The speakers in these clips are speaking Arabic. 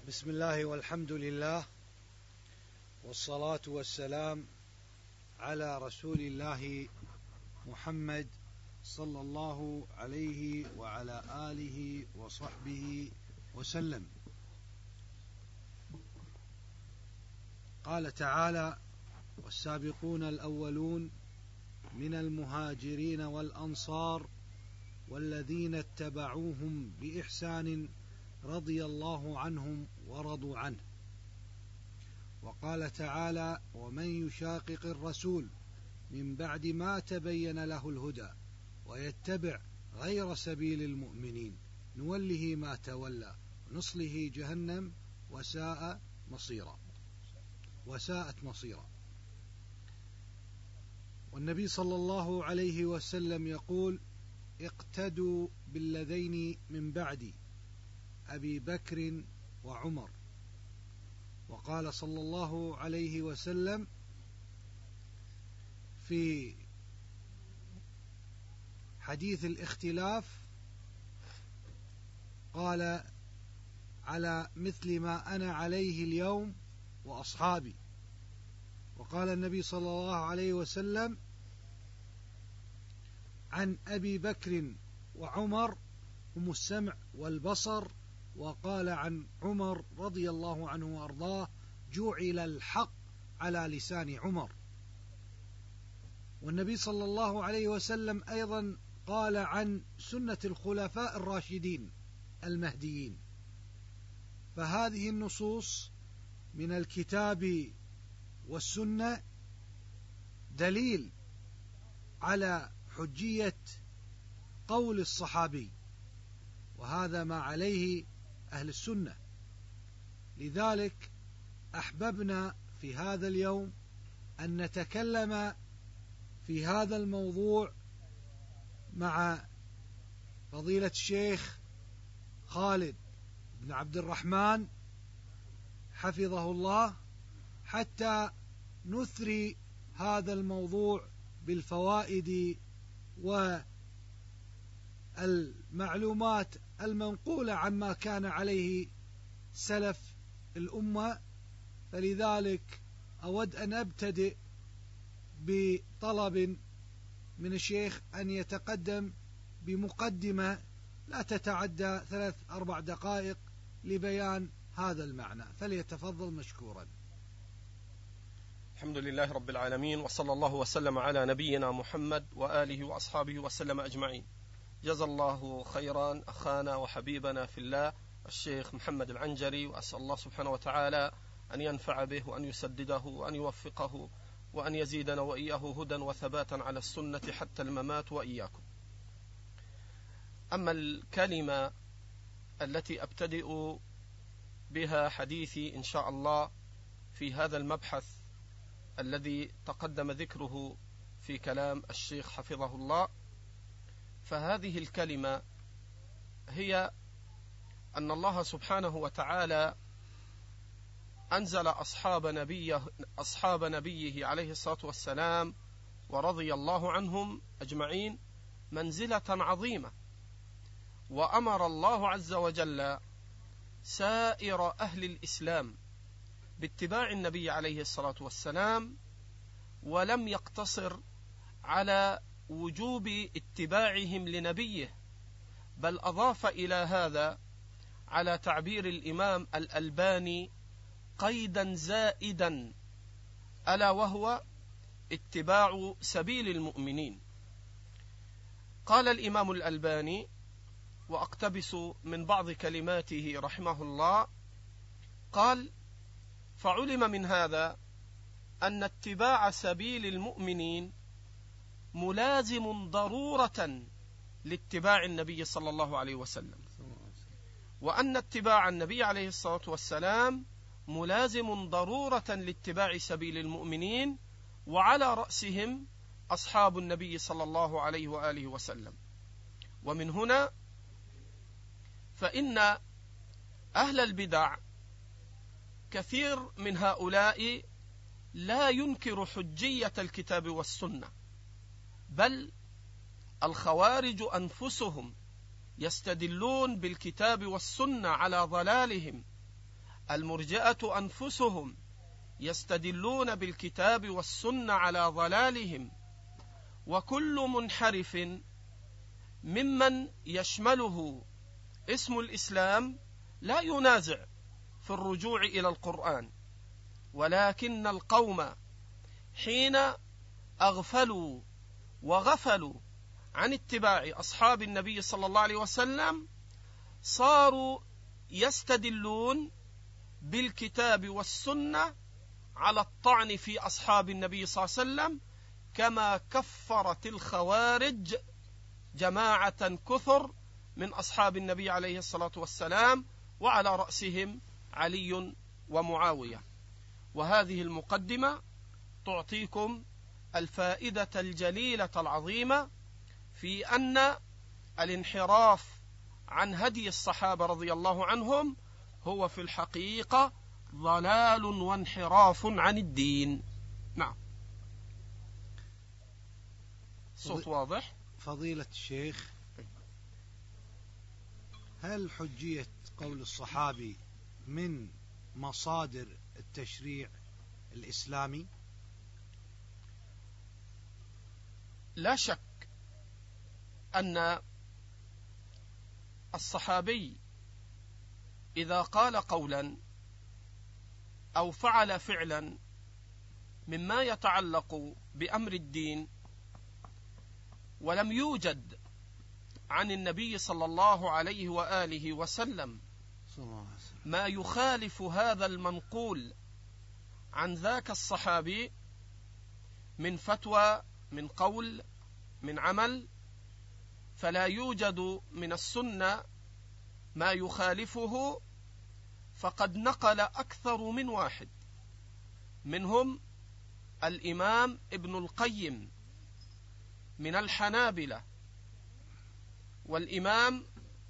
بسم الله والحمد لله والصلاة والسلام على رسول الله محمد صلى الله عليه وعلى آله وصحبه وسلم. قال تعالى: والسابقون الأولون من المهاجرين والأنصار والذين اتبعوهم بإحسان رضي الله عنهم ورضوا عنه. وقال تعالى: ومن يشاقق الرسول من بعد ما تبين له الهدى ويتبع غير سبيل المؤمنين نوله ما تولى ونصله جهنم وساءت مصيرا. والنبي صلى الله عليه وسلم يقول: اقتدوا بالذين من بعدي أبي بكر وعمر. وقال صلى الله عليه وسلم في حديث الاختلاف قال: على مثل ما أنا عليه اليوم وأصحابي. وقال النبي صلى الله عليه وسلم عن أبي بكر وعمر: هم السمع والبصر. وقال عن عمر رضي الله عنه وأرضاه: جعل الحق على لسان عمر. والنبي صلى الله عليه وسلم أيضا قال عن سنة الخلفاء الراشدين المهديين. فهذه النصوص من الكتاب والسنة دليل على حجية قول الصحابي، وهذا ما عليه أهل السنة. لذلك أحببنا في هذا اليوم أن نتكلم في هذا الموضوع مع فضيلة الشيخ خالد بن عبد الرحمن حفظه الله، حتى نثري هذا الموضوع بالفوائد والمعلومات المنقولة عما كان عليه سلف الأمة. فلذلك أود أن أبتدئ بطلب من الشيخ أن يتقدم بمقدمة لا تتعدى 3-4 دقائق لبيان هذا المعنى، فليتفضل مشكورا. الحمد لله رب العالمين، وصلى الله وسلم على نبينا محمد وآله وأصحابه وسلم أجمعين. جزا الله خيرا أخانا وحبيبنا في الله الشيخ محمد العنجري، وأسأل الله سبحانه وتعالى أن ينفع به وأن يسدده وأن يوفقه وأن يزيدنا وإياه هدى وثباتا على السنة حتى الممات وإياكم. أما الكلمة التي أبتدئ بها حديثي إن شاء الله في هذا المبحث الذي تقدم ذكره في كلام الشيخ حفظه الله، فهذه الكلمة هي أن الله سبحانه وتعالى أنزل أصحاب نبيه عليه الصلاة والسلام ورضي الله عنهم أجمعين منزلة عظيمة، وأمر الله عز وجل سائر أهل الإسلام باتباع النبي عليه الصلاة والسلام، ولم يقتصر على وجوب اتباعهم لنبيه، بل أضاف إلى هذا على تعبير الإمام الألباني قيدا زائدا، ألا وهو اتباع سبيل المؤمنين. قال الإمام الألباني، وأقتبس من بعض كلماته رحمه الله، قال: فعلم من هذا أن اتباع سبيل المؤمنين ملازم ضرورة لاتباع النبي صلى الله عليه وسلم، وأن اتباع النبي عليه الصلاة والسلام ملازم ضرورة لاتباع سبيل المؤمنين، وعلى رأسهم أصحاب النبي صلى الله عليه وآله وسلم. ومن هنا فإن أهل البدع كثير من هؤلاء لا ينكر حجية الكتاب والسنة، بل الخوارج أنفسهم يستدلون بالكتاب والسنة على ضلالهم، المرجئة أنفسهم يستدلون بالكتاب والسنة على ضلالهم، وكل منحرف ممن يشمله اسم الإسلام لا ينازع في الرجوع إلى القرآن، ولكن القوم حين أغفلوا وغفلوا عن اتباع أصحاب النبي صلى الله عليه وسلم صاروا يستدلون بالكتاب والسنة على الطعن في أصحاب النبي صلى الله عليه وسلم، كما كفرت الخوارج جماعة كثر من أصحاب النبي عليه الصلاة والسلام، وعلى رأسهم علي ومعاوية. وهذه المقدمة تعطيكم الفائدة الجليلة العظيمة في أن الانحراف عن هدي الصحابة رضي الله عنهم هو في الحقيقة ضلال وانحراف عن الدين. نعم. صوت واضح؟ فضيلة الشيخ، هل حجية قول الصحابي من مصادر التشريع الإسلامي؟ لا شك أن الصحابي إذا قال قولا أو فعل فعلا مما يتعلق بأمر الدين ولم يوجد عن النبي صلى الله عليه وآله وسلم ما يخالف هذا المنقول عن ذاك الصحابي من فتوى، من قول، من عمل، فلا يوجد من السنة ما يخالفه، فقد نقل أكثر من واحد، منهم الإمام ابن القيم من الحنابلة، والإمام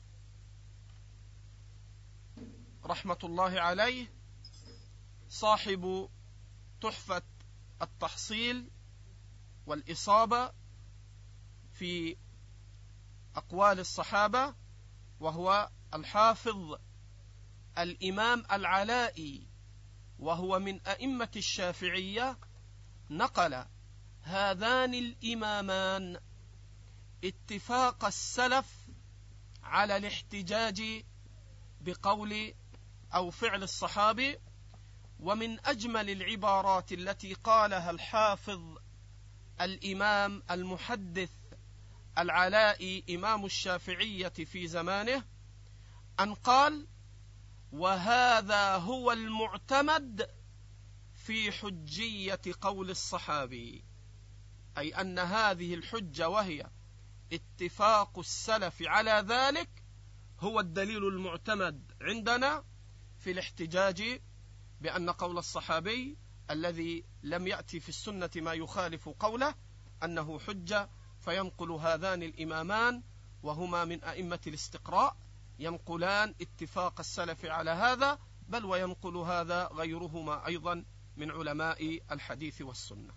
رحمة الله عليه صاحب تحفة التحصيل والإصابة في أقوال الصحابة، وهو الحافظ الإمام العلائي، وهو من أئمة الشافعية، نقل هذان الإمامان اتفاق السلف على الاحتجاج بقول أو فعل الصحابي. ومن أجمل العبارات التي قالها الحافظ الإمام المحدث العلائي إمام الشافعية في زمانه أن قال: وهذا هو المعتمد في حجية قول الصحابي، أي أن هذه الحجة وهي اتفاق السلف على ذلك هو الدليل المعتمد عندنا في الاحتجاج بأن قول الصحابي الذي لم يأتي في السنة ما يخالف قوله أنه حجة. فينقل هذان الإمامان وهما من أئمة الاستقراء ينقلان اتفاق السلف على هذا، بل وينقل هذا غيرهما أيضا من علماء الحديث والسنة.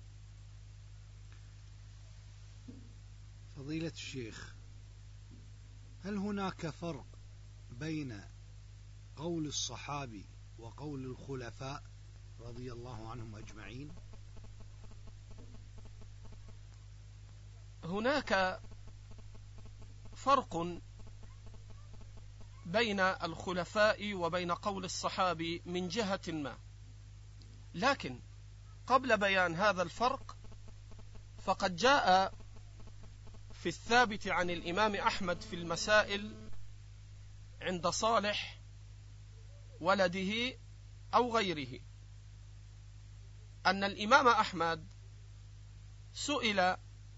فضيلة الشيخ، هل هناك فرق بين قول الصحابي وقول الخلفاء رضي الله عنهم أجمعين؟ هناك فرق بين الخلفاء وبين قول الصحابي من جهة ما، لكن قبل بيان هذا الفرق فقد جاء في الثابت عن الإمام أحمد في المسائل عند صالح ولده أو غيره أن الإمام أحمد سئل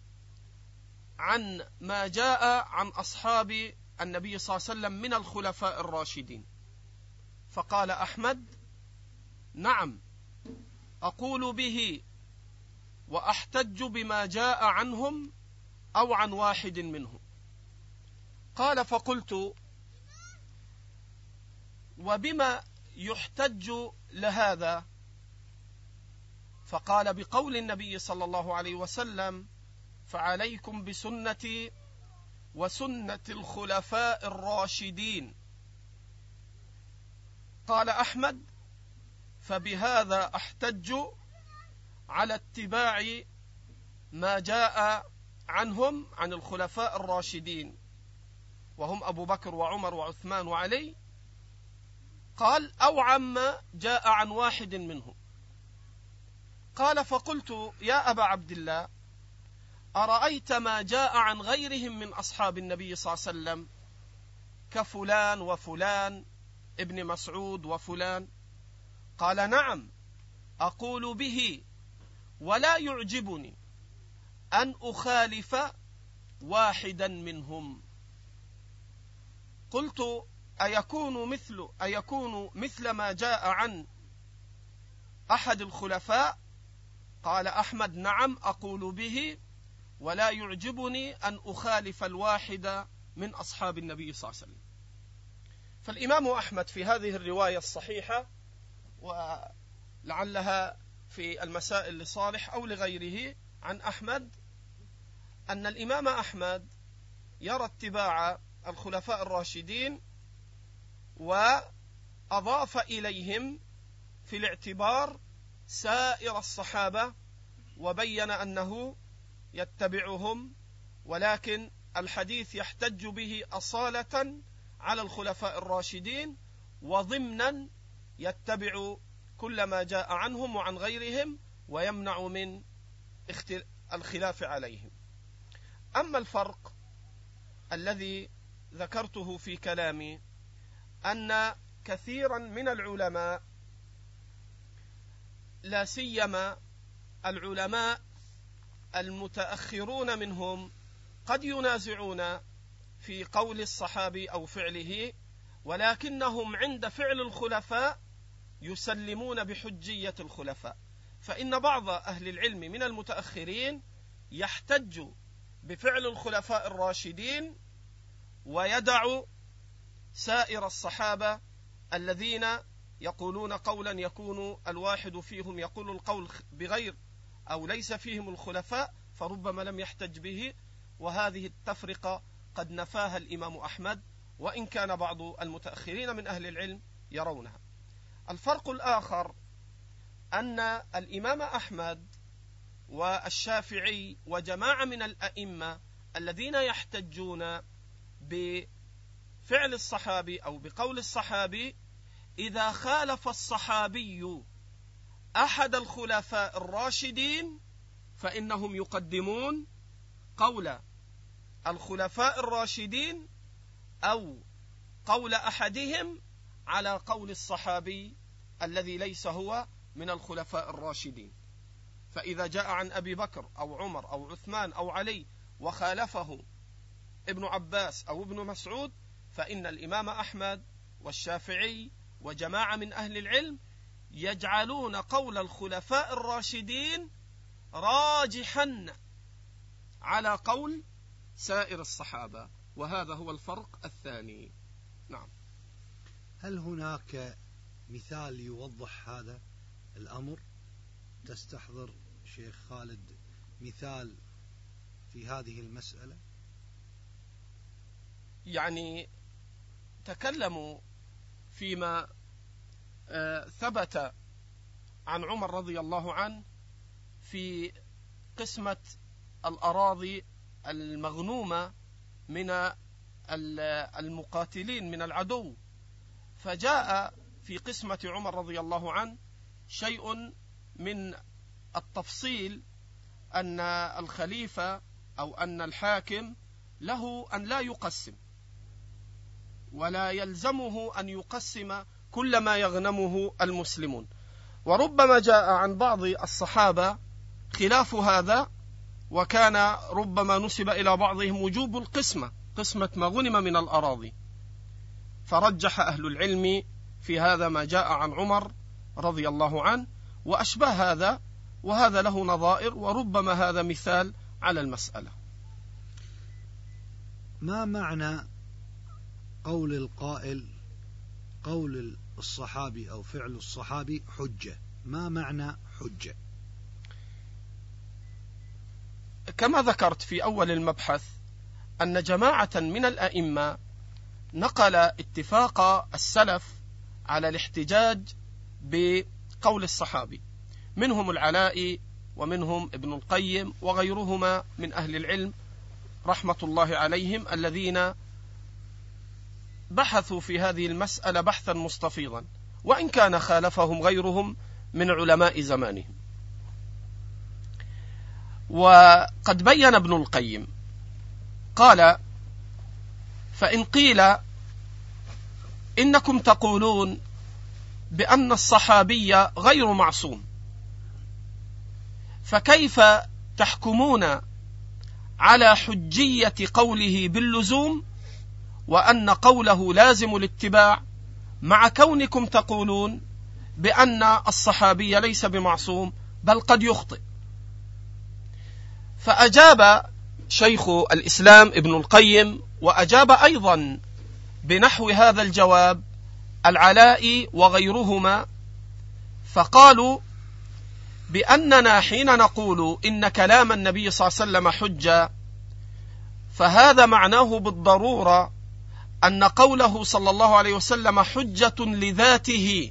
عن ما جاء عن أصحاب النبي صلى الله عليه وسلم من الخلفاء الراشدين، فقال أحمد: نعم، أقول به وأحتج بما جاء عنهم أو عن واحد منهم. قال: فقلت: وبما يحتج لهذا؟ فقال: بقول النبي صلى الله عليه وسلم: فعليكم بسنتي وسنة الخلفاء الراشدين قال أحمد: فبهذا أحتج على اتباع ما جاء عنهم، عن الخلفاء الراشدين وهم أبو بكر وعمر وعثمان وعلي. قال: أو عما جاء عن واحد منهم. قال: فقلت: يا أبا عبد الله، أرأيت ما جاء عن غيرهم من أصحاب النبي صلى الله عليه وسلم كفلان وفلان، ابن مسعود وفلان؟ قال: نعم، أقول به، ولا يعجبني أن أخالف واحدا منهم. قلت: أيكون مثل ما جاء عن أحد الخلفاء؟ قال أحمد: نعم، أقول به، ولا يعجبني أن أخالف الواحد من أصحاب النبي صلى الله عليه وسلم. فالإمام أحمد في هذه الرواية الصحيحة، ولعلها في المسائل لصالح أو لغيره عن أحمد، أن الإمام أحمد يرى اتباع الخلفاء الراشدين، وأضاف إليهم في الاعتبار سائر الصحابة، وبين أنه يتبعهم، ولكن الحديث يحتج به أصالة على الخلفاء الراشدين، وضمنا يتبع كل ما جاء عنهم وعن غيرهم، ويمنع من الخلاف عليهم. أما الفرق الذي ذكرته في كلامي، أن كثيرا من العلماء، لا سيما العلماء المتأخرون منهم، قد ينازعون في قول الصحابي أو فعله، ولكنهم عند فعل الخلفاء يسلمون بحجية الخلفاء. فإن بعض أهل العلم من المتأخرين يحتج بفعل الخلفاء الراشدين، ويدع سائر الصحابة الذين يقولون قولا يكون الواحد فيهم يقول القول بغير أو ليس فيهم الخلفاء، فربما لم يحتج به. وهذه التفرقة قد نفاها الإمام أحمد، وإن كان بعض المتأخرين من أهل العلم يرونها. الفرق الآخر أن الإمام أحمد والشافعي وجماعة من الأئمة الذين يحتجون بفعل الصحابي أو بقول الصحابي، إذا خالف الصحابي أحد الخلفاء الراشدين فإنهم يقدمون قول الخلفاء الراشدين أو قول أحدهم على قول الصحابي الذي ليس هو من الخلفاء الراشدين. فإذا جاء عن أبي بكر أو عمر أو عثمان أو علي وخالفه ابن عباس أو ابن مسعود، فإن الإمام أحمد والشافعي وجماعة من أهل العلم يجعلون قول الخلفاء الراشدين راجحا على قول سائر الصحابة، وهذا هو الفرق الثاني. نعم. هل هناك مثال يوضح هذا الأمر؟ تستحضر شيخ خالد مثال في هذه المسألة؟ يعني تكلموا فيما ثبت عن عمر رضي الله عنه في قسمة الأراضي المغنومة من المقاتلين من العدو، فجاء في قسمة عمر رضي الله عنه شيء من التفصيل، أن الخليفة أو أن الحاكم له أن لا يقسم، ولا يلزمه أن يقسم كل ما يغنمه المسلمون. وربما جاء عن بعض الصحابة خلاف هذا، وكان ربما نسب إلى بعضهم وجوب القسمة، قسمة ما غنم من الأراضي، فرجح أهل العلم في هذا ما جاء عن عمر رضي الله عنه وأشبه هذا، وهذا له نظائر، وربما هذا مثال على المسألة. ما معنى قول القائل قول الصحابي أو فعل الصحابي حجة؟ ما معنى حجة؟ كما ذكرت في أول المبحث أن جماعة من الأئمة نقل اتفاق السلف على الاحتجاج بقول الصحابي، منهم العلاء ومنهم ابن القيم وغيرهما من أهل العلم رحمة الله عليهم، الذين بحثوا في هذه المسألة بحثا مستفيضا، وإن كان خالفهم غيرهم من علماء زمانهم. وقد بين ابن القيم قال: فإن قيل إنكم تقولون بأن الصحابي غير معصوم، فكيف تحكمون على حجية قوله باللزوم وأن قوله لازم الاتباع، مع كونكم تقولون بأن الصحابي ليس بمعصوم بل قد يخطئ؟ فأجاب شيخ الإسلام ابن القيم، وأجاب أيضا بنحو هذا الجواب العلاء وغيرهما، فقالوا بأننا حين نقول إن كلام النبي صلى الله عليه وسلم حجة، فهذا معناه بالضرورة أن قوله صلى الله عليه وسلم حجة لذاته،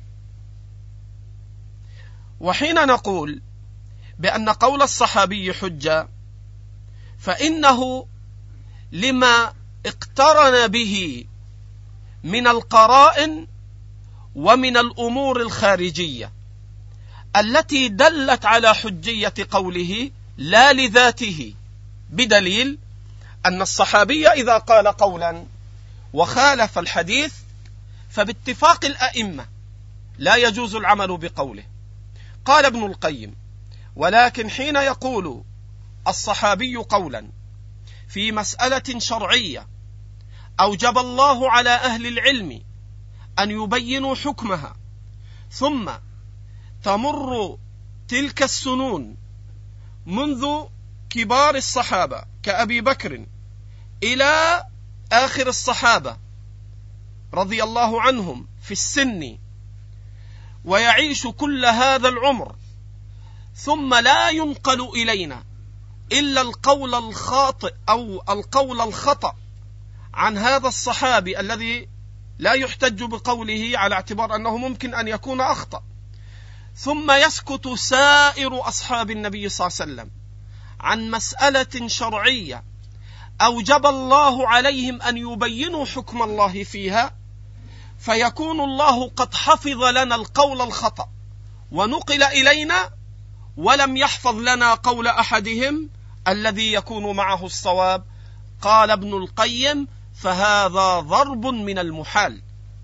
وحين نقول بأن قول الصحابي حجة فإنه لما اقترن به من القرائن ومن الأمور الخارجية التي دلت على حجية قوله لا لذاته، بدليل أن الصحابي إذا قال قولا وخالف الحديث فباتفاق الأئمة لا يجوز العمل بقوله. قال ابن القيم: ولكن حين يقول الصحابي قولا في مسألة شرعية أوجب الله على أهل العلم أن يبينوا حكمها، ثم تمر تلك السنون منذ كبار الصحابة كأبي بكر إلى آخر الصحابة رضي الله عنهم في السن، ويعيش كل هذا العمر، ثم لا ينقل إلينا إلا القول الخاطئ أو القول الخطأ عن هذا الصحابي الذي لا يحتج بقوله على اعتبار أنه ممكن أن يكون أخطأ، ثم يسكت سائر أصحاب النبي صلى الله عليه وسلم عن مسألة شرعية أوجب الله عليهم أن يبينوا حكم الله فيها، فيكون الله قد حفظ لنا القول الخطأ ونقل إلينا، ولم يحفظ لنا قول أحدهم الذي يكون معه الصواب. قال ابن القيم: فهذا ضرب من المحال.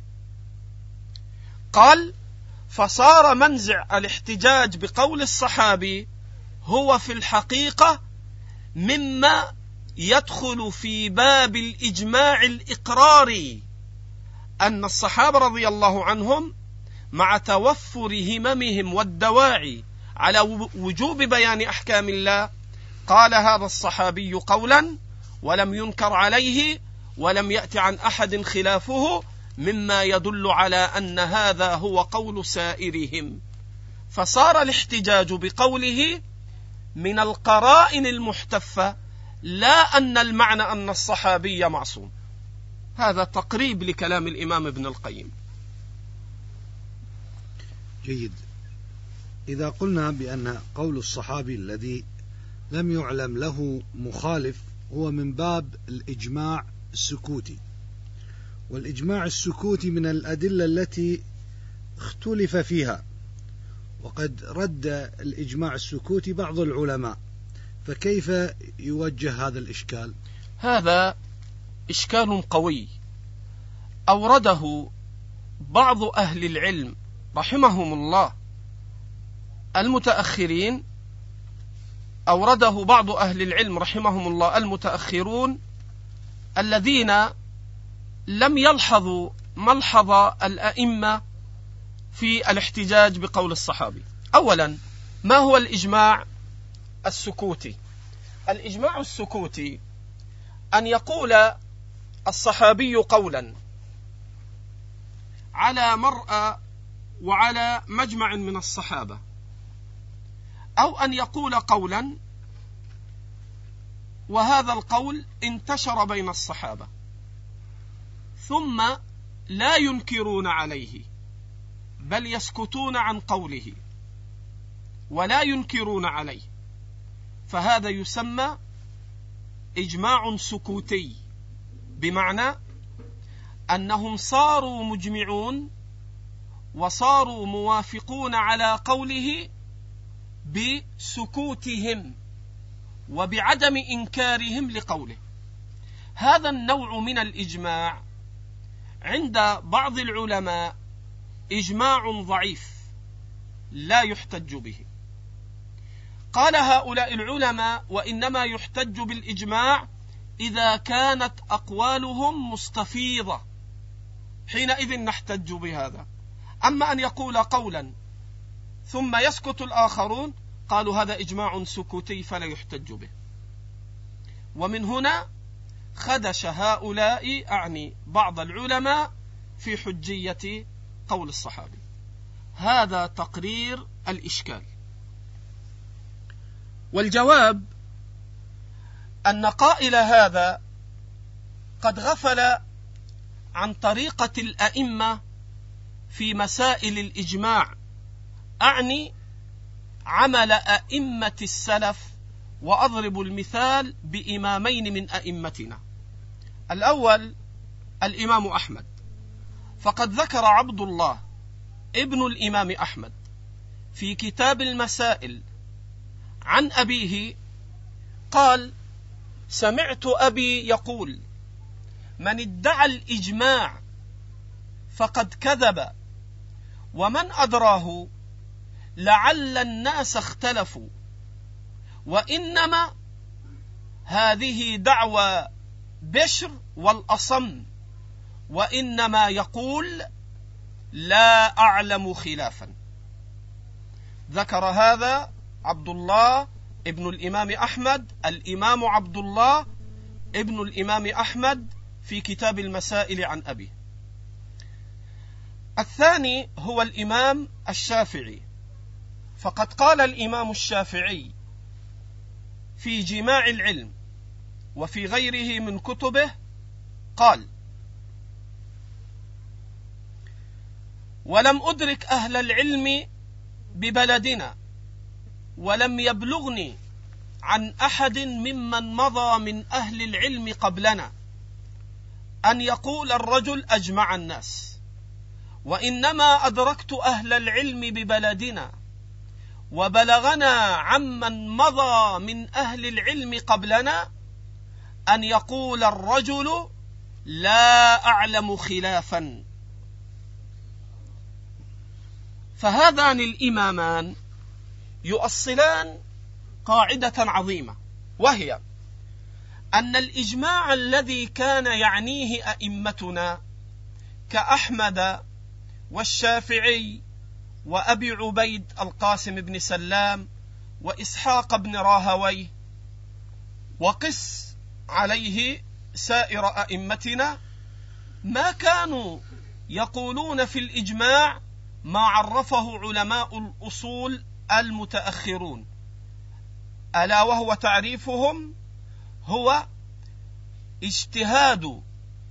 قال: فصار منزع الاحتجاج بقول الصحابي هو في الحقيقة مما يدخل في باب الإجماع الإقراري، أن الصحابة رضي الله عنهم مع توفر هممهم والدواعي على وجوب بيان أحكام الله قال هذا الصحابي قولا ولم ينكر عليه ولم يأتي عن أحد خلافه، مما يدل على أن هذا هو قول سائرهم، فصار الاحتجاج بقوله من القرائن المحتفة، لا أن المعنى أن الصحابي معصوم. هذا تقريب لكلام الإمام ابن القيم. جيد. إذا قلنا بأن قول الصحابي الذي لم يعلم له مخالف هو من باب الإجماع السكوتي، والإجماع السكوتي من الأدلة التي اختلف فيها، وقد رد الإجماع السكوتي بعض العلماء، فكيف يوجه هذا الإشكال؟ هذا إشكال قوي أورده بعض أهل العلم رحمهم الله المتأخرين، أورده بعض أهل العلم رحمهم الله المتأخرون الذين لم يلحظوا ملحظ الأئمة في الاحتجاج بقول الصحابي. أولا، ما هو الإجماع السكوتي؟ الإجماع السكوتي أن يقول الصحابي قولا على مرأى وعلى مجمع من الصحابة، أو أن يقول قولا وهذا القول انتشر بين الصحابة ثم لا ينكرون عليه بل يسكتون عن قوله ولا ينكرون عليه، فهذا يسمى إجماع سكوتي، بمعنى أنهم صاروا مجمعون وصاروا موافقون على قوله بسكوتهم وبعدم إنكارهم لقوله. هذا النوع من الإجماع عند بعض العلماء إجماع ضعيف لا يحتج به. قال هؤلاء العلماء: وإنما يحتج بالإجماع إذا كانت أقوالهم مستفيضة، حينئذ نحتج بهذا. أما أن يقول قولا ثم يسكت الآخرون، قالوا هذا إجماع سكوتي فلا يحتج به. ومن هنا خدش هؤلاء، أعني بعض العلماء، في حجية قول الصحابي. هذا تقرير الإشكال. والجواب أن قائل هذا قد غفل عن طريقة الأئمة في مسائل الإجماع، أعني عمل أئمة السلف، وأضرب المثال بإمامين من أئمتنا. الأول الإمام أحمد، فقد ذكر عبد الله ابن الإمام أحمد في كتاب المسائل عن أبيه قال: سمعت أبي يقول: من ادعى الإجماع فقد كذب، ومن أدراه لعل الناس اختلفوا، وإنما هذه دعوى بشر والأصم، وإنما يقول لا أعلم خلافا. ذكر هذا عبد الله ابن الإمام أحمد، الإمام عبد الله ابن الإمام أحمد في كتاب المسائل عن أبيه. الثاني هو الإمام الشافعي، فقد قال الإمام الشافعي في جماع العلم وفي غيره من كتبه، قال: ولم أدرك أهل العلم ببلدنا، ولم يبلغني عن أحد ممن مضى من أهل العلم قبلنا أن يقول الرجل أجمع الناس، وإنما أدركت أهل العلم ببلدنا وبلغنا عمن مضى من أهل العلم قبلنا أن يقول الرجل لا أعلم خلافا. فهذان الإمامان يؤصلان قاعدة عظيمة، وهي أن الإجماع الذي كان يعنيه أئمتنا كأحمد والشافعي وأبي عبيد القاسم بن سلام وإسحاق بن راهويه، وقس عليه سائر أئمتنا، ما كانوا يقولون في الإجماع ما عرفه علماء الأصول المتأخرون، ألا وهو تعريفهم هو اجتهاد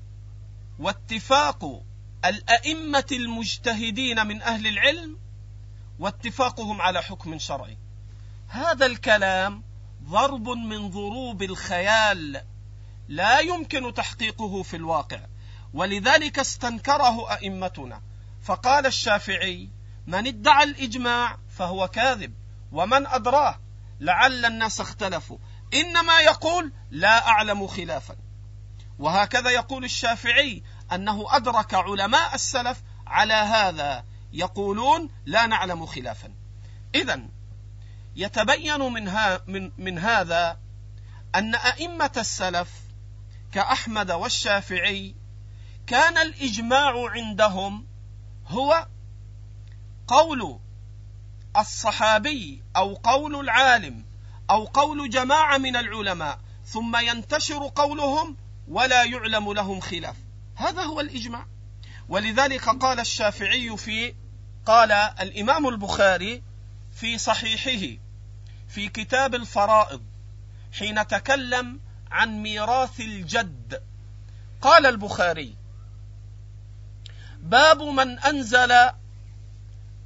واتفاق الأئمة المجتهدين من أهل العلم واتفاقهم على حكم شرعي. هذا الكلام ضرب من ضروب الخيال لا يمكن تحقيقه في الواقع، ولذلك استنكره أئمتنا، فقال الشافعي: من ادعى الإجماع فهو كاذب، ومن أدراه لعل الناس اختلفوا، إنما يقول لا أعلم خلافا. وهكذا يقول الشافعي أنه أدرك علماء السلف على هذا، يقولون لا نعلم خلافا. إذن يتبين من هذا أن أئمة السلف كأحمد والشافعي كان الإجماع عندهم هو قول الصحابي أو قول العالم أو قول جماعة من العلماء، ثم ينتشر قولهم ولا يعلم لهم خلاف. هذا هو الإجماع. ولذلك قال الشافعي قال الإمام البخاري في صحيحه في كتاب الفرائض حين تكلم عن ميراث الجد، قال البخاري: باب من أنزل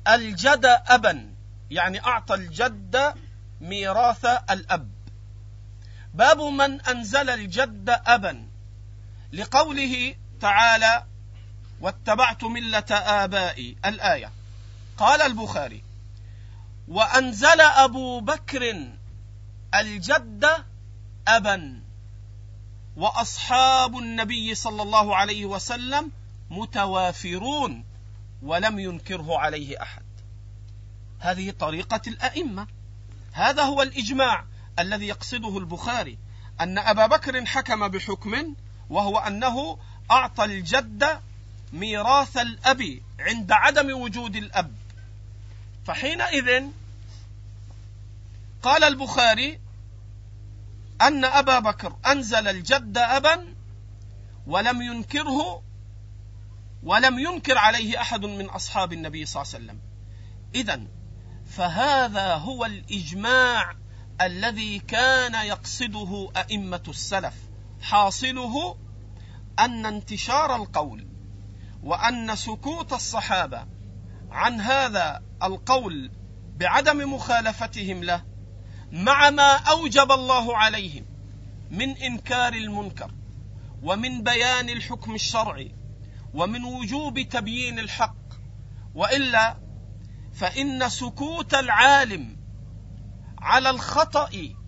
الجد أبا، يعني أعطى الجد ميراث الأب. باب من أنزل الجد أبا، لقوله تعالى واتبعت ملة آبائي الآية. قال البخاري: وأنزل أبو بكر الجد أبا، وأصحاب النبي صلى الله عليه وسلم متوافرون ولم ينكره عليه أحد. هذه طريقة الأئمة، هذا هو الإجماع الذي يقصده البخاري، أن أبا بكر حكم بحكم، وهو أنه أعطى الجد ميراث الأب عند عدم وجود الأب. فحينئذ قال البخاري أن أبا بكر أنزل الجد أبا ولم ينكر عليه أحد من أصحاب النبي صلى الله عليه وسلم. إذن فهذا هو الإجماع الذي كان يقصده أئمة السلف. حاصله أن انتشار القول وأن سكوت الصحابة عن هذا القول بعدم مخالفتهم له، مع ما أوجب الله عليهم من إنكار المنكر ومن بيان الحكم الشرعي ومن وجوب تبيين الحق، وإلا فإن سكوت العالم على الخطأ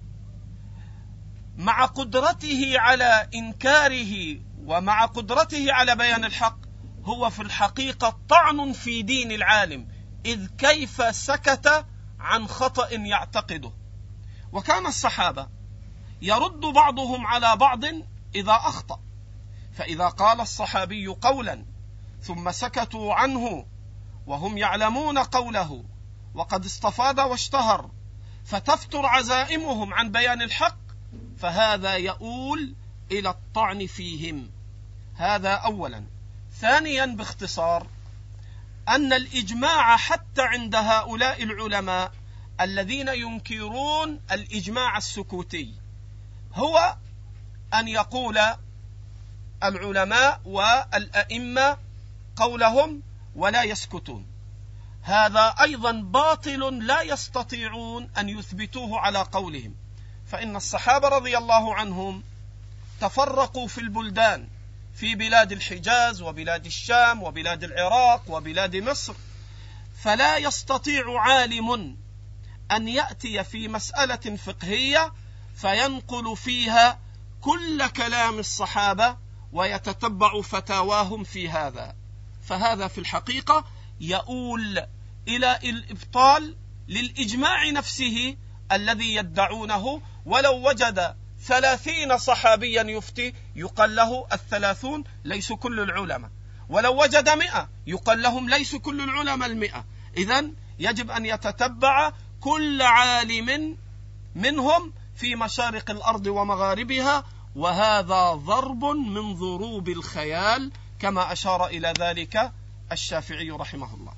مع قدرته على إنكاره ومع قدرته على بيان الحق هو في الحقيقة طعن في دين العالم، إذ كيف سكت عن خطأ يعتقده. وكان الصحابة يرد بعضهم على بعض إذا أخطأ، فإذا قال الصحابي قولا ثم سكتوا عنه وهم يعلمون قوله وقد استفاض واشتهر فتفتر عزائمهم عن بيان الحق، فهذا يؤول إلى الطعن فيهم. هذا أولا. ثانيا باختصار، أن الإجماع حتى عند هؤلاء العلماء الذين ينكرون الإجماع السكوتي هو أن يقول العلماء والأئمة قولهم ولا يسكتون. هذا أيضا باطل، لا يستطيعون أن يثبتوه على قولهم، فإن الصحابة رضي الله عنهم تفرقوا في البلدان، في بلاد الحجاز وبلاد الشام وبلاد العراق وبلاد مصر، فلا يستطيع عالم أن يأتي في مسألة فقهية فينقل فيها كل كلام الصحابة ويتتبع فتاواهم في هذا، فهذا في الحقيقة يؤول إلى الإبطال للإجماع نفسه الذي يدعونه. ولو وجد 30 صحابيا يفتي يقال له 30 ليس كل العلماء، ولو وجد 100 يقال لهم ليس كل العلماء 100. إذن يجب أن يتتبع كل عالم منهم في مشارق الأرض ومغاربها، وهذا ضرب من ضروب الخيال كما أشار إلى ذلك الشافعي رحمه الله.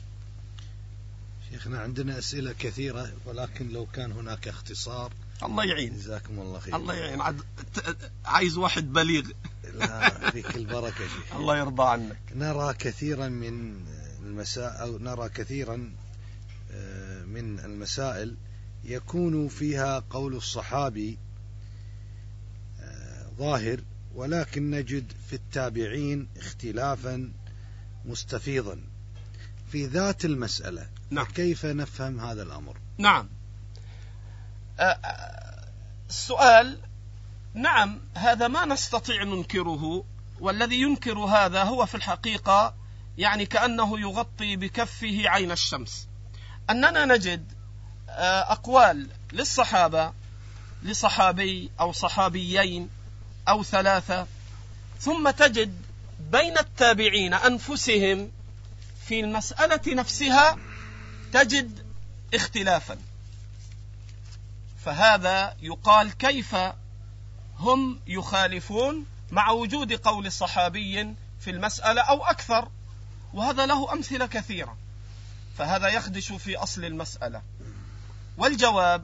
شيخنا عندنا أسئلة كثيرة، ولكن لو كان هناك اختصار. الله يعين. جزاكم الله خير. الله يعين. عايز واحد بليغ. لا فيك البركة شيخ. الله يرضى عنك. نرى كثيرا من المسائل يكون فيها قول الصحابي ظاهر، ولكن نجد في التابعين اختلافا مستفيضا في ذات المسألة. نعم. كيف نفهم هذا الأمر؟ نعم. السؤال، نعم، هذا ما نستطيع ننكره، والذي ينكر هذا هو في الحقيقة يعني كأنه يغطي بكفه عين الشمس. أننا نجد أقوال للصحابة، لصحابي أو صحابيين أو 3، ثم تجد بين التابعين أنفسهم في المسألة نفسها تجد اختلافا، فهذا يقال كيف هم يخالفون مع وجود قول صحابي في المسألة أو أكثر، وهذا له أمثلة كثيرة، فهذا يخدش في أصل المسألة. والجواب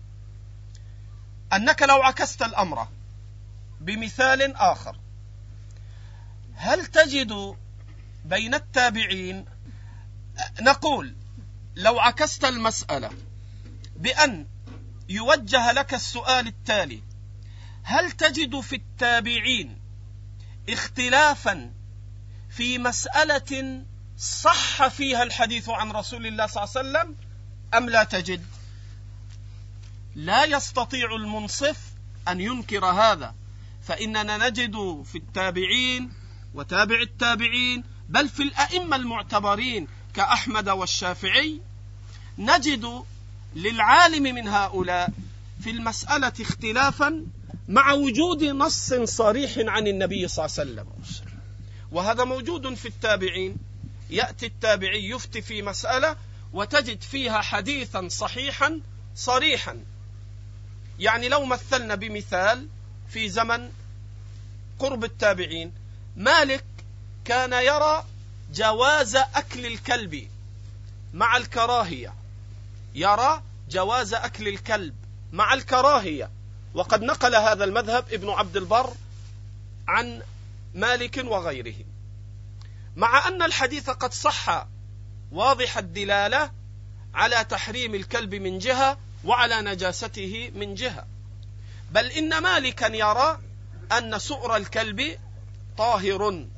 أنك لو عكست الأمر بمثال آخر، هل تجد بين التابعين نقول لو عكست المسألة بأن يوجه لك السؤال التالي: هل تجد في التابعين اختلافا في مسألة صح فيها الحديث عن رسول الله صلى الله عليه وسلم أم لا تجد؟ لا يستطيع المنصف أن ينكر هذا، فإننا نجد في التابعين وتابع التابعين بل في الأئمة المعتبرين كأحمد والشافعي نجد للعالم من هؤلاء في المسألة اختلافا مع وجود نص صريح عن النبي صلى الله عليه وسلم، وهذا موجود في التابعين. يأتي التابعي يفتي في مسألة وتجد فيها حديثا صحيحا صريحا. يعني لو مثلنا بمثال في زمن قرب التابعين، مالك كان يرى جواز أكل الكلب مع الكراهية، يرى جواز أكل الكلب مع الكراهية، وقد نقل هذا المذهب ابن عبد البر عن مالك وغيره، مع أن الحديث قد صح واضح الدلالة على تحريم الكلب من جهة وعلى نجاسته من جهة، بل إن مالكا يرى أن سؤر الكلب طاهر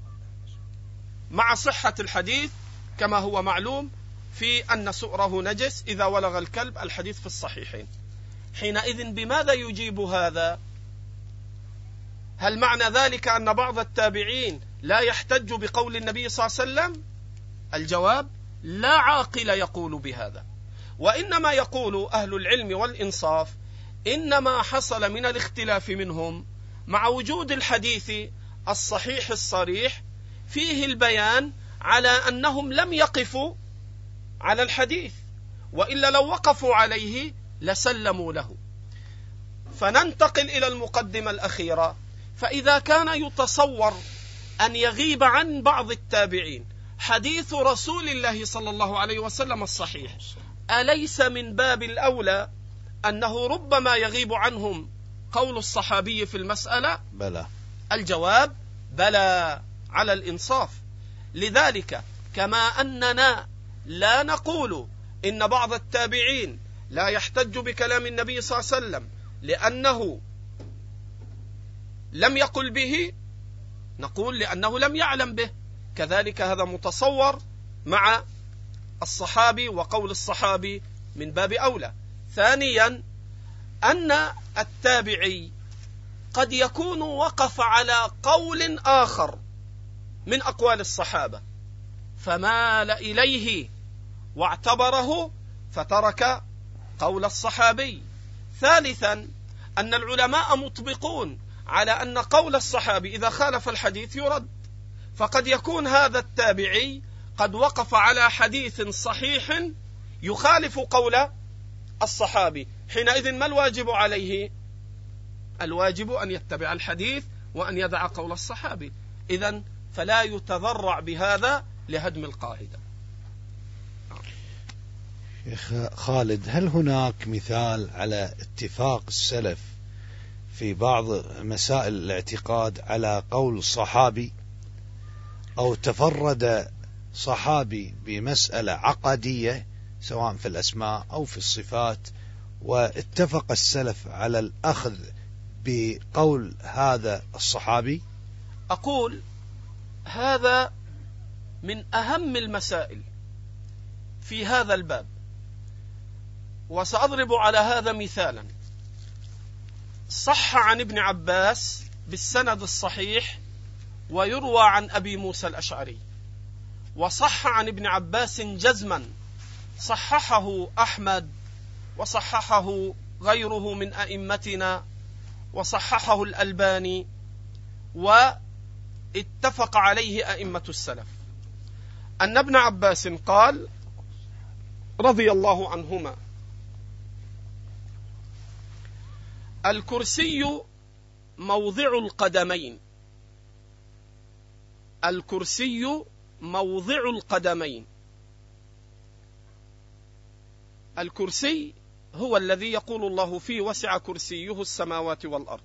مع صحة الحديث كما هو معلوم في أن سؤره نجس إذا ولغ الكلب، الحديث في الصحيحين. حينئذ بماذا يجيب هذا؟ هل معنى ذلك أن بعض التابعين لا يحتج بقول النبي صلى الله عليه وسلم؟ الجواب: لا عاقل يقول بهذا، وإنما يقول أهل العلم والإنصاف إنما حصل من الاختلاف منهم مع وجود الحديث الصحيح الصريح فيه البيان على أنهم لم يقفوا على الحديث، وإلا لو وقفوا عليه لسلموا له. فننتقل إلى المقدمة الأخيرة. فإذا كان يتصور أن يغيب عن بعض التابعين حديث رسول الله صلى الله عليه وسلم الصحيح، أليس من باب الأولى أنه ربما يغيب عنهم قول الصحابي في المسألة؟ بلى. الجواب: بلى على الإنصاف. لذلك كما أننا لا نقول إن بعض التابعين لا يحتج بكلام النبي صلى الله عليه وسلم لأنه لم يقل به، نقول لأنه لم يعلم به، كذلك هذا متصور مع الصحابي وقول الصحابي من باب أولى. ثانيا، أن التابعي قد يكون وقف على قول آخر من أقوال الصحابة فمال إليه واعتبره فترك قول الصحابي. ثالثا، أن العلماء مطبقون على أن قول الصحابي إذا خالف الحديث يرد، فقد يكون هذا التابعي قد وقف على حديث صحيح يخالف قول الصحابي. حينئذ ما الواجب عليه؟ الواجب أن يتبع الحديث وأن يدع قول الصحابي. إذن فلا يتذرع بهذا لهدم القاعدة. شيخ خالد، هل هناك مثال على اتفاق السلف في بعض مسائل الاعتقاد على قول صحابي، أو تفرد صحابي بمسألة عقدية سواء في الأسماء أو في الصفات واتفق السلف على الأخذ بقول هذا الصحابي؟ أقول هذا من أهم المسائل في هذا الباب، وسأضرب على هذا مثالا. صح عن ابن عباس بالسند الصحيح ويروى عن أبي موسى الأشعري، وصح عن ابن عباس جزما، صححه أحمد وصححه غيره من أئمتنا وصححه الألباني واتفق عليه أئمة السلف، أن ابن عباس قال رضي الله عنهما: الكرسي موضع القدمين. الكرسي موضع القدمين. الكرسي هو الذي يقول الله فيه: وسع كرسيه السماوات والأرض.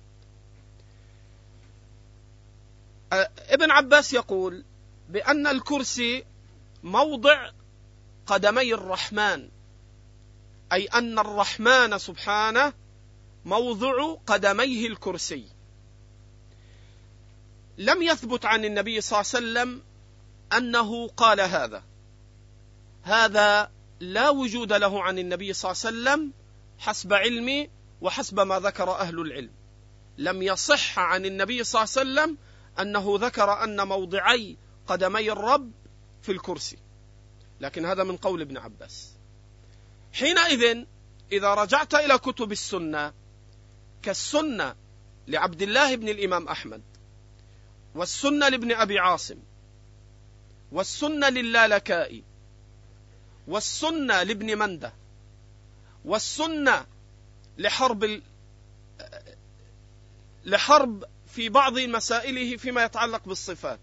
ابن عباس يقول بأن الكرسي موضع قدمي الرحمن، أي أن الرحمن سبحانه موضع قدميه الكرسي. لم يثبت عن النبي صلى الله عليه وسلم أنه قال هذا لا وجود له عن النبي صلى الله عليه وسلم حسب علمي وحسب ما ذكر أهل العلم. لم يصح عن النبي صلى الله عليه وسلم أنه ذكر أن موضعي قدمي الرب في الكرسي، لكن هذا من قول ابن عباس. حينئذ إذا رجعت إلى كتب السنة كالسنة لعبد الله بن الإمام أحمد، والسنة لابن أبي عاصم، والسنة للالكائي، والسنة لابن منده، والسنة لحرب في بعض مسائله فيما يتعلق بالصفات،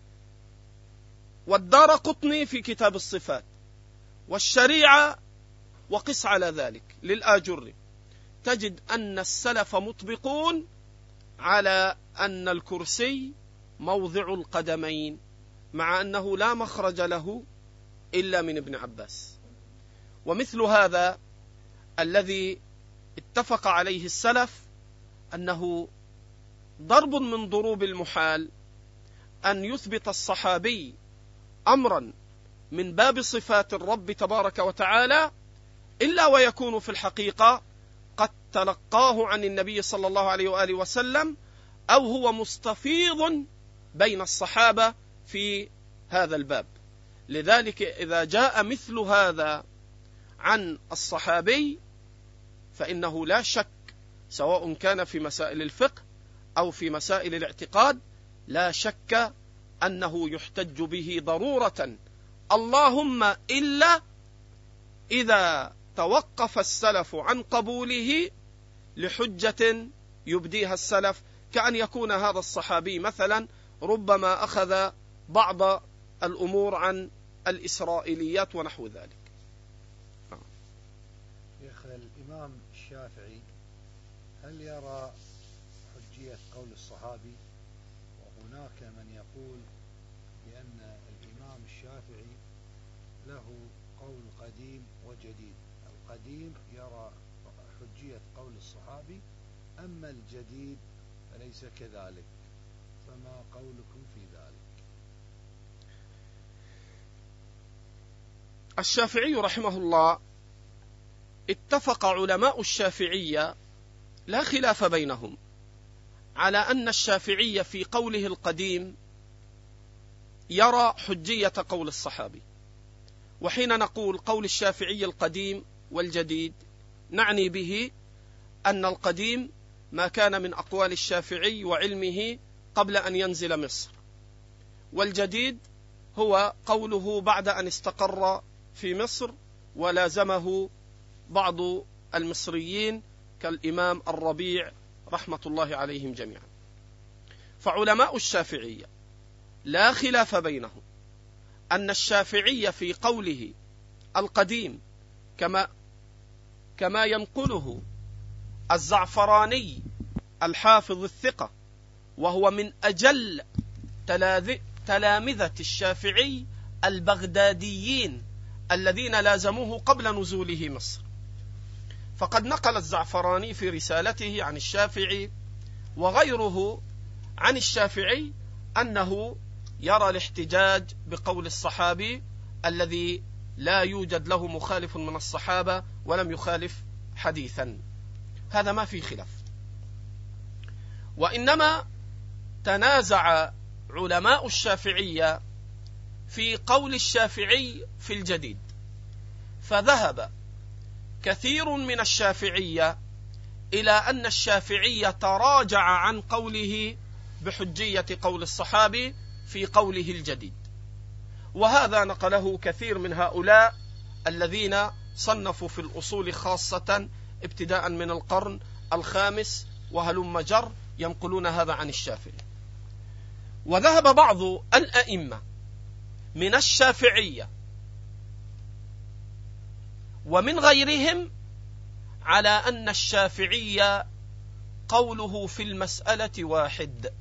والدارقطني في كتاب الصفات، والشريعة وقس على ذلك للآجري، تجد أن السلف مطبقون على أن الكرسي موضع القدمين، مع أنه لا مخرج له إلا من ابن عباس. ومثل هذا الذي اتفق عليه السلف أنه ضرب من ضروب المحال أن يثبت الصحابي أمرا من باب صفات الرب تبارك وتعالى إلا ويكون في الحقيقة قد تلقاه عن النبي صلى الله عليه وآله وسلم، أو هو مستفيض بين الصحابة في هذا الباب. لذلك إذا جاء مثل هذا عن الصحابي فإنه لا شك، سواء كان في مسائل الفقه أو في مسائل الاعتقاد، لا شك أنه يحتج به ضرورة، اللهم إلا إذا توقف السلف عن قبوله لحجة يبديها السلف، كأن يكون هذا الصحابي مثلا ربما أخذ بعض الأمور عن الإسرائيليات ونحو ذلك. شيخ، الإمام الشافعي هل يرى حجية قول الصحابي؟ وهناك من يقول بأن الإمام الشافعي له قول قديم وجديد، القديم يرى حجية قول الصحابي، أما الجديد فليس كذلك، فما قولكم في ذلك؟ الشافعي رحمه الله اتفق علماء الشافعية لا خلاف بينهم على أن الشافعي في قوله القديم يرى حجية قول الصحابي. وحين نقول قول الشافعي القديم والجديد نعني به أن القديم ما كان من أقوال الشافعي وعلمه قبل أن ينزل مصر، والجديد هو قوله بعد أن استقر في مصر ولازمه بعض المصريين كالإمام الربيع رحمة الله عليهم جميعا. فعلماء الشافعية لا خلاف بينهم أن الشافعي في قوله القديم كما ينقله الزعفراني الحافظ الثقة، وهو من أجل تلامذة الشافعي البغداديين الذين لازموه قبل نزوله مصر. فقد نقل الزعفراني في رسالته عن الشافعي وغيره عن الشافعي أنه يرى الاحتجاج بقول الصحابي الذي لا يوجد له مخالف من الصحابة ولم يخالف حديثا، هذا ما في خلاف. وإنما تنازع علماء الشافعية في قول الشافعي في الجديد، فذهب كثير من الشافعية إلى أن الشافعي تراجع عن قوله بحجية قول الصحابي في قوله الجديد، وهذا نقله كثير من هؤلاء الذين صنفوا في الأصول خاصة ابتداء من القرن الخامس وهلم جر ينقلون هذا عن الشافعي. وذهب بعض الأئمة من الشافعية ومن غيرهم على أن الشافعي قوله في المسألة واحد،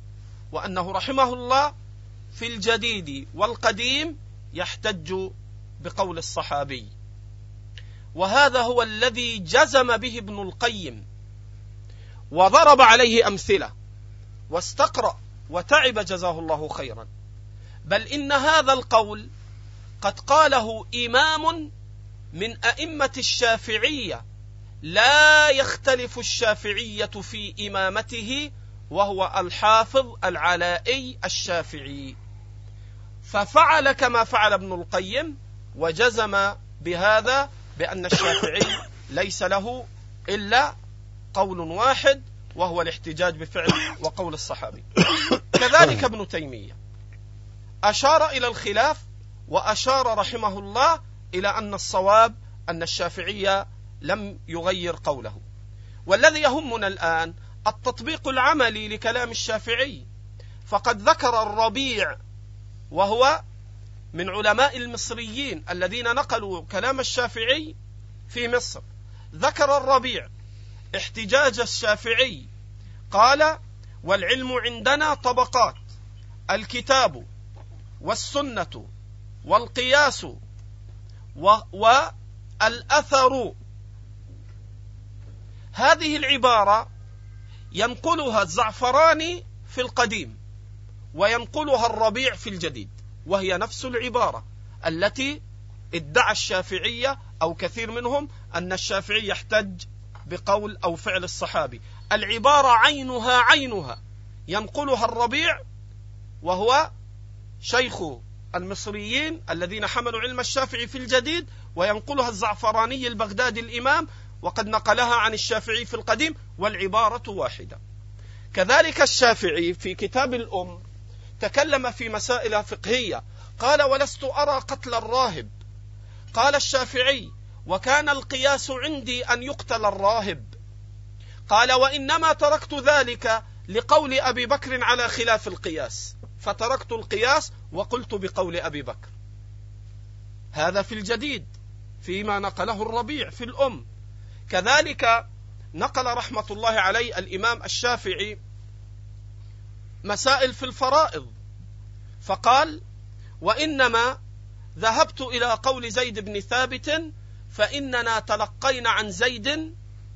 وأنه رحمه الله في الجديد والقديم يحتج بقول الصحابي، وهذا هو الذي جزم به ابن القيم وضرب عليه أمثلة واستقرأ وتعب جزاه الله خيرا. بل إن هذا القول قد قاله إمام من أئمة الشافعية لا يختلف الشافعية في إمامته، وهو الحافظ العلائي الشافعي، ففعل كما فعل ابن القيم وجزم بهذا بأن الشافعي ليس له إلا قول واحد، وهو الاحتجاج بفعل وقول الصحابي. كذلك ابن تيمية أشار إلى الخلاف، وأشار رحمه الله إلى أن الصواب أن الشافعية لم يغير قوله. والذي يهمنا الآن التطبيق العملي لكلام الشافعي، فقد ذكر الربيع وهو من علماء المصريين الذين نقلوا كلام الشافعي في مصر، ذكر الربيع احتجاج الشافعي، قال: والعلم عندنا طبقات، الكتاب والسنة والقياس والأثر. هذه العبارة ينقلها الزعفراني في القديم وينقلها الربيع في الجديد، وهي نفس العبارة التي ادعى الشافعية أو كثير منهم أن الشافعي يحتج بقول أو فعل الصحابي. العبارة عينها ينقلها الربيع وهو شيخ المصريين الذين حملوا علم الشافعي في الجديد، وينقلها الزعفراني البغدادي الإمام وقد نقلها عن الشافعي في القديم، والعبارة واحدة. كذلك الشافعي في كتاب الأم تكلم في مسائل فقهية، قال: ولست أرى قتل الراهب. قال الشافعي: وكان القياس عندي أن يقتل الراهب. قال: وإنما تركت ذلك لقول أبي بكر على خلاف القياس، فتركت القياس وقلت بقول أبي بكر. هذا في الجديد فيما نقله الربيع في الأم. كذلك نقل رحمة الله عليه الإمام الشافعي مسائل في الفرائض، فقال: وإنما ذهبت إلى قول زيد بن ثابت، فإننا تلقينا عن زيد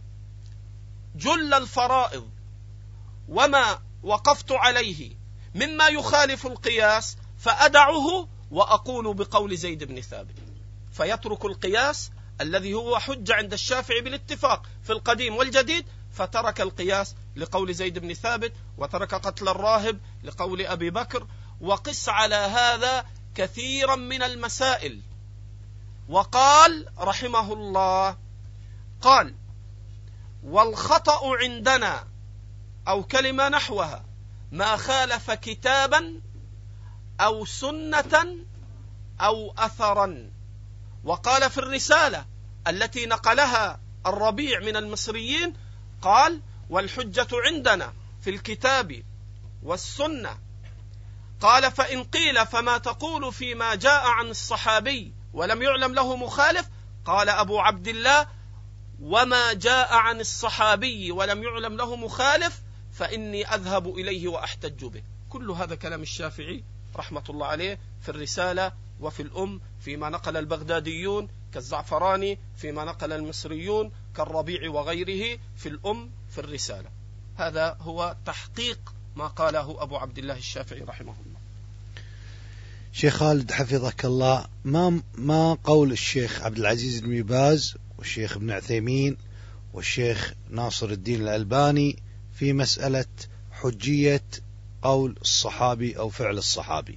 جل الفرائض، وما وقفت عليه مما يخالف القياس فأدعه وأقول بقول زيد بن ثابت. فيترك القياس الذي هو حجة عند الشافعي بالاتفاق في القديم والجديد، فترك القياس لقول زيد بن ثابت، وترك قتل الراهب لقول أبي بكر. وقس على هذا كثيرا من المسائل. وقال رحمه الله، قال: والخطأ عندنا أو كلمة نحوها ما خالف كتابا أو سنة أو أثرا. وقال في الرسالة التي نقلها الربيع من المصريين، قال: والحجة عندنا في الكتاب والسنة. قال: فإن قيل فما تقول فيما جاء عن الصحابي ولم يعلم له مخالف؟ قال أبو عبد الله: وما جاء عن الصحابي ولم يعلم له مخالف فإني أذهب إليه وأحتج به. كل هذا كلام الشافعي رحمة الله عليه في الرسالة وفي الأم، فيما نقل البغداديون كالزعفراني، فيما نقل المصريون كالربيع وغيره في الأم في الرسالة. هذا هو تحقيق ما قاله أبو عبد الله الشافعي رحمه الله. شيخ خالد حفظك الله، ما قول الشيخ عبد العزيز بن باز والشيخ ابن عثيمين والشيخ ناصر الدين الألباني في مسألة حجية قول الصحابي أو فعل الصحابي؟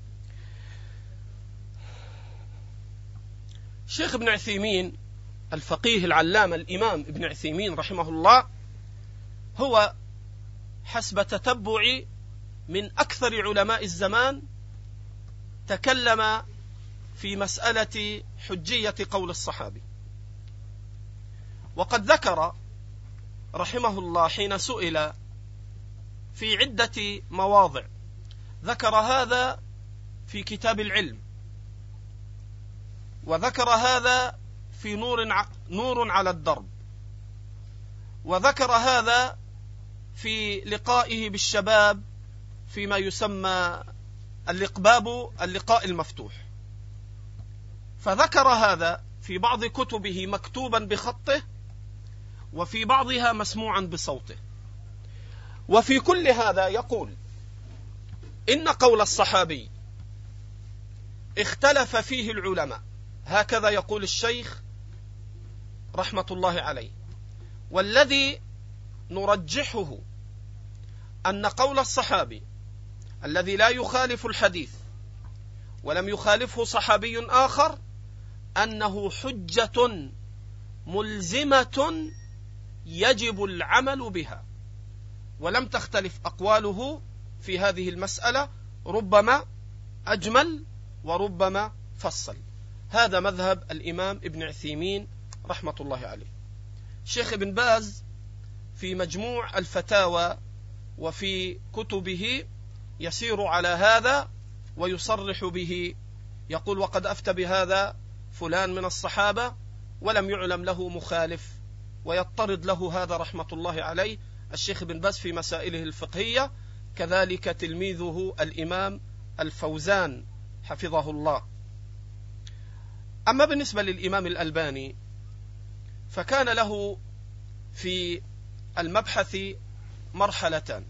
الشيخ ابن عثيمين الفقيه العلامة الإمام ابن عثيمين رحمه الله هو حسب تتبعي من أكثر علماء الزمان تكلم في مسألة حجية قول الصحابي. وقد ذكر رحمه الله حين سئل في عدة مواضع، ذكر هذا في كتاب العلم، وذكر هذا في نور على الدرب، وذكر هذا في لقائه بالشباب فيما يسمى اللقاء المفتوح. فذكر هذا في بعض كتبه مكتوبا بخطه، وفي بعضها مسموعا بصوته. وفي كل هذا يقول إن قول الصحابي اختلف فيه العلماء، هكذا يقول الشيخ رحمة الله عليه، والذي نرجحه أن قول الصحابي الذي لا يخالف الحديث ولم يخالفه صحابي آخر أنه حجة ملزمة يجب العمل بها، ولم تختلف أقواله في هذه المسألة، ربما أجمل وربما فصل. هذا مذهب الإمام ابن عثيمين رحمة الله عليه. شيخ ابن باز في مجموع الفتاوى وفي كتبه يسير على هذا ويصرح به، يقول وقد أفتى بهذا فلان من الصحابة ولم يعلم له مخالف، ويضطرد له هذا رحمة الله عليه الشيخ ابن باز في مسائله الفقهية، كذلك تلميذه الإمام الفوزان حفظه الله. أما بالنسبة للإمام الألباني فكان له في المبحث مرحلتان،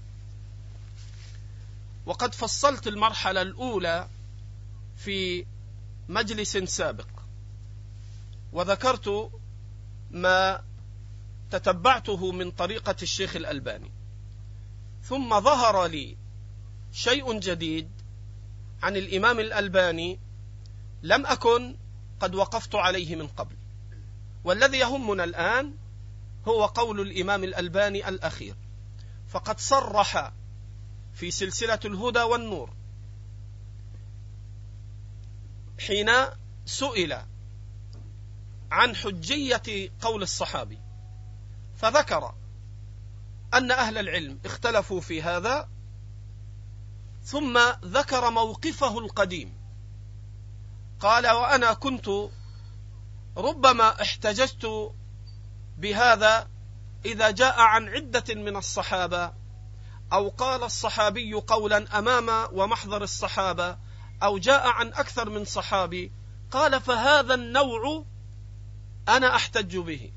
وقد فصلت المرحلة الأولى في مجلس سابق، وذكرت ما تتبعته من طريقة الشيخ الألباني، ثم ظهر لي شيء جديد عن الإمام الألباني لم أكن قد وقفت عليه من قبل، والذي يهمنا الآن هو قول الإمام الألباني الأخير. فقد صرح في سلسلة الهدى والنور حين سئل عن حجية قول الصحابي، فذكر أن أهل العلم اختلفوا في هذا، ثم ذكر موقفه القديم. قال وأنا كنت ربما احتججت بهذا إذا جاء عن عدة من الصحابة، أو قال الصحابي قولا أمام ومحضر الصحابة، أو جاء عن أكثر من صحابي. قال فهذا النوع أنا أحتج به.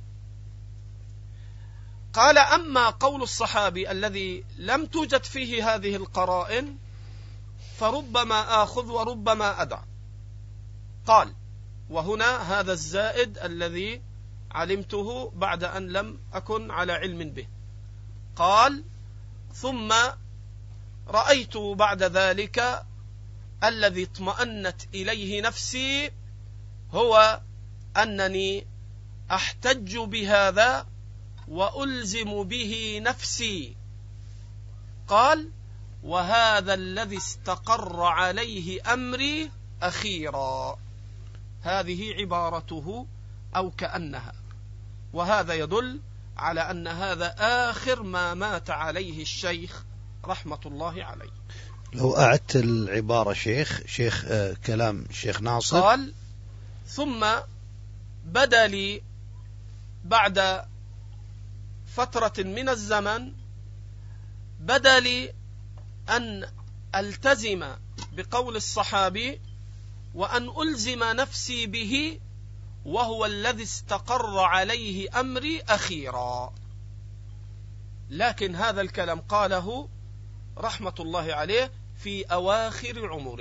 قال أما قول الصحابي الذي لم توجد فيه هذه القرائن فربما آخذ وربما أدع. قال وهنا هذا الزائد الذي علمته بعد أن لم أكن على علم به. قال ثم رأيت بعد ذلك الذي اطمأنت إليه نفسي هو أنني أحتج بهذا وألزم به نفسي. قال وهذا الذي استقر عليه أمري أخيرا. هذه عبارته أو كأنها، وهذا يدل على أن هذا آخر ما مات عليه الشيخ رحمة الله عليه. لو أعدت العبارة شيخ كلام الشيخ ناصر. قال ثم بدا لي بعد فترة من الزمن بدا لي أن ألتزم بقول الصحابي وأن ألزم نفسي به، وهو الذي استقر عليه أمري أخيرا. لكن هذا الكلام قاله رحمة الله عليه في أواخر عمره،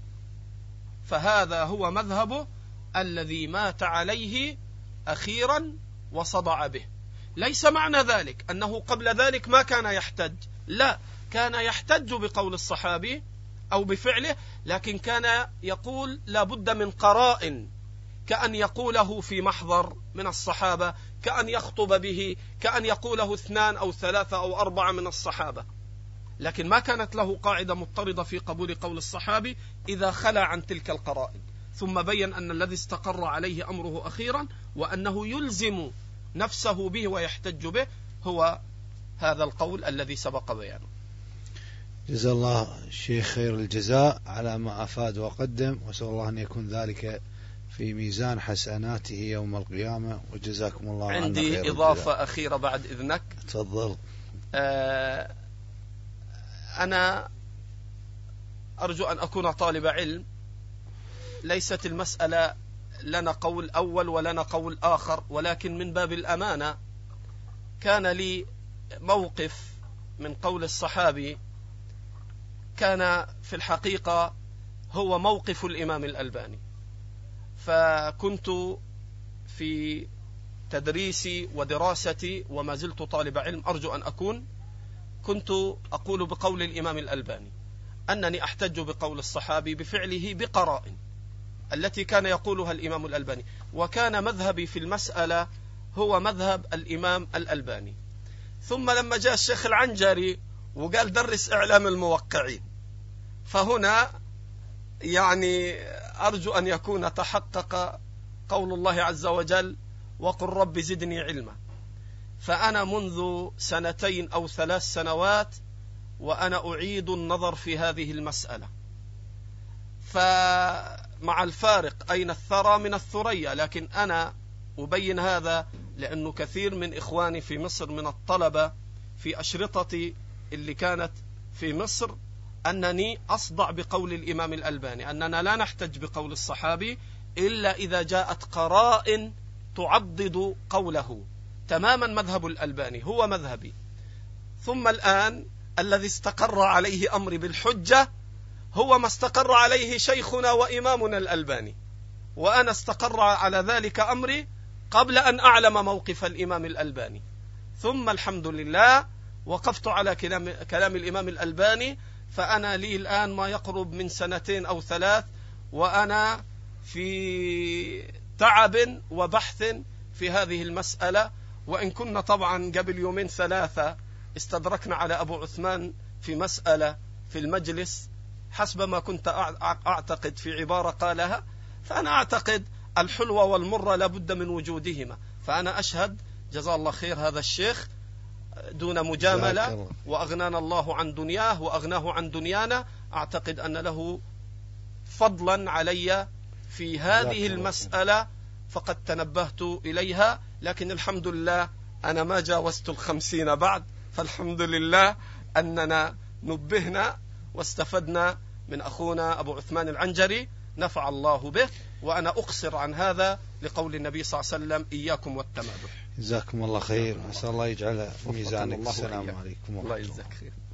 فهذا هو مذهبه الذي مات عليه أخيرا وصدع به. ليس معنى ذلك أنه قبل ذلك ما كان يحتج، لا، كان يحتج بقول الصحابي أو بفعله، لكن كان يقول لا بد من قرائن، كأن يقوله في محضر من الصحابة، كأن يخطب به، كأن يقوله 2 أو 3 أو 4 من الصحابة. لكن ما كانت له قاعدة مضطردة في قبول قول الصحابي إذا خلى عن تلك القرائن. ثم بين أن الذي استقر عليه أمره أخيرا وأنه يلزم نفسه به ويحتج به هو هذا القول الذي سبق بيانه. جزا الله الشيخ خير الجزاء على ما أفاد وقدم، وأسأل الله أن يكون ذلك في ميزان حسناته يوم القيامة، وجزاكم الله عنا خير الجزاء. عندي إضافة أخيرة بعد إذنك. تفضل. أنا أرجو أن أكون طالب علم، ليست المسألة لنا قول أول ولنا قول آخر، ولكن من باب الأمانة كان لي موقف من قول الصحابي كان في الحقيقة هو موقف الإمام الألباني. فكنت في تدريسي ودراستي وما زلت طالب علم أرجو أن أكون، كنت أقول بقول الإمام الألباني أنني أحتج بقول الصحابي بفعله بقرائن التي كان يقولها الإمام الألباني، وكان مذهبي في المسألة هو مذهب الإمام الألباني. ثم لما جاء الشيخ العنجري وقال درس إعلام الموقعين، فهنا يعني أرجو أن يكون تحقق قول الله عز وجل وقل رب زدني علما. فأنا منذ 2 أو 3 سنوات وأنا أعيد النظر في هذه المسألة، فمع الفارق أين الثرى من الثريا، لكن أنا أبين هذا لأنه كثير من إخواني في مصر من الطلبة في أشرطتي اللي كانت في مصر أنني أصدع بقول الإمام الألباني، أننا لا نحتج بقول الصحابي إلا إذا جاءت قرائن تعضد قوله. تماما مذهب الألباني هو مذهبي. ثم الآن الذي استقر عليه أمري بالحجة هو ما استقر عليه شيخنا وإمامنا الألباني، وأنا استقر على ذلك أمري قبل أن أعلم موقف الإمام الألباني. ثم الحمد لله وقفت على كلام الإمام الألباني، فأنا لي الآن ما يقرب من 2 أو 3 وأنا في تعب وبحث في هذه المسألة. وإن كنا طبعا قبل 2 3 استدركنا على أبو عثمان في مسألة في المجلس حسب ما كنت أعتقد في عبارة قالها، فأنا أعتقد الحلوة والمرة لابد من وجودهما. فأنا أشهد جزاه الله خير هذا الشيخ دون مجاملة، وأغنانا الله عن دنياه وأغناه عن دنيانا. أعتقد أن له فضلا علي في هذه المسألة فقد تنبهت إليها، لكن الحمد لله أنا ما جاوزت 50 بعد، فالحمد لله أننا نبهنا واستفدنا من أخونا أبو عثمان العنجري نفع الله به. وأنا أقصر عن هذا لقول النبي صلى الله عليه وسلم إياكم والتمادح. جزاكم الله خير، نسأل الله يجعل في ميزانك. السلام عليكم ورحمة الله. الله يجزاك خير.